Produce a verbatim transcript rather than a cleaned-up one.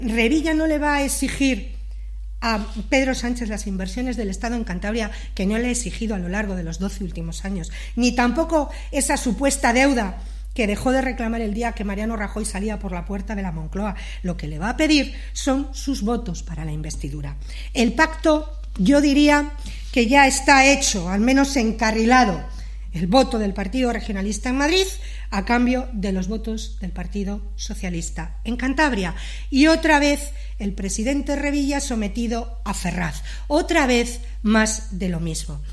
Revilla no le va a exigir a Pedro Sánchez las inversiones del Estado en Cantabria que no le ha exigido a lo largo de los doce últimos años, ni tampoco esa supuesta deuda que dejó de reclamar el día que Mariano Rajoy salía por la puerta de la Moncloa. Lo que le va a pedir son sus votos para la investidura. El pacto, yo diría que ya está hecho, al menos encarrilado, el voto del Partido Regionalista en Madrid a cambio de los votos del Partido Socialista en Cantabria. Y otra vez el presidente Revilla sometido a Ferraz. Otra vez más de lo mismo.